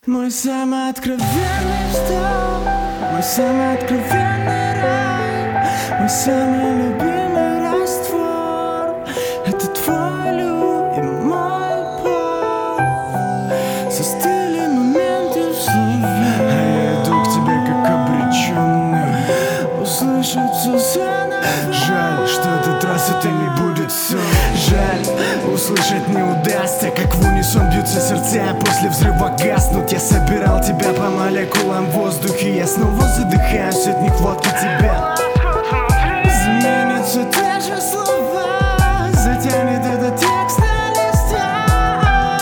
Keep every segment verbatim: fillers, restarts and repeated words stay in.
Мой самый откровенный вздох, мой самый откровенный рай, мой самый любимый раствор. Это твой люб и мой пол. Застыли моменты в слове, а я иду к тебе как обреченный. Услышать все заново. Жаль, что этот раз это не будет сон. Жаль, услышать не удастся, как в унисон бьются сердца, после взрыва гаснут. Я собирал тебя по молекулам в воздухе, я снова задыхаюсь от нехватки тебя. Заменятся те же слова, затянет этот текст на листах.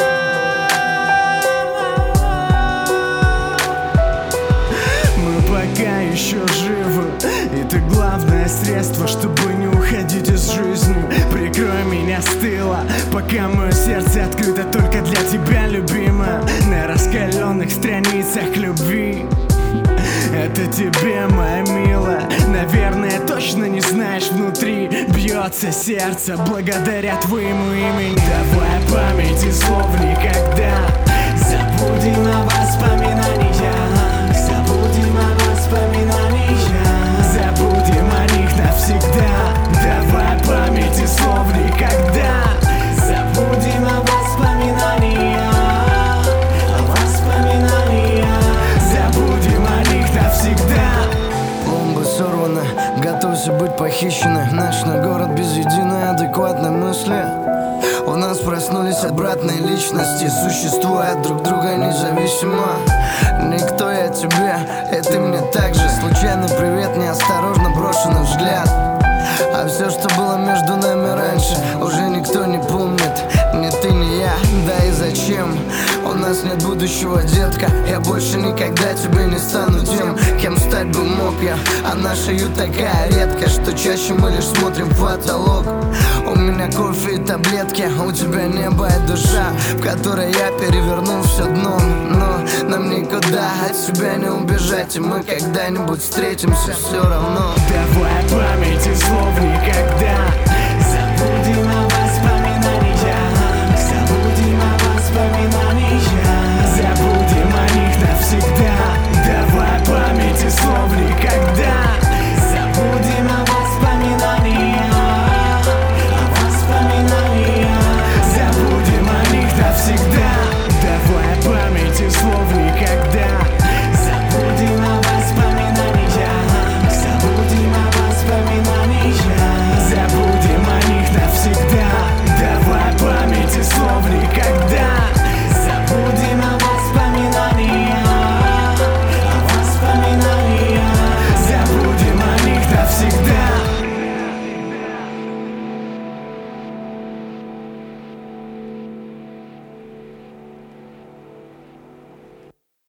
Мы пока еще живы, и ты главное средство, чтобы не уходить из жизни. Прикрой меня с тыла, пока мое сердце открыто только для тебя, любимая. На раскаленных страницах любви. Это тебе, моя милая. Наверное, точно не знаешь, внутри бьется сердце благодаря твоему имени. Давай памяти слов никогда. Забудем о воспоминаниях. Забудем о воспоминаниях. Забудем о них навсегда. Давай памяти слов никогда. Забудем о воспоминаниях. О воспоминаниях. Забудем о них навсегда. Бомба сорвана, готовься быть похищенной. Наш на город без единой адекватной мысли. У нас проснулись обратные личности, существуя друг друга независимо. Никто я тебе, и ты мне так же. Случайный привет, неосторожно брошенный взгляд. А все, что было между нами раньше, уже никто не помнит. Ни ты, ни я, да и зачем? У нас нет будущего, детка. Я больше никогда тебе не стану тем, кем стать бы мог я. А наша ю такая редкая, что чаще мы лишь смотрим в потолок. У меня кофе и таблетки, у тебя небо и душа, в которой я перевернул все дном. Но нам никуда от себя не убежать, и мы когда-нибудь встретимся все равно. Давай памяти слов никогда.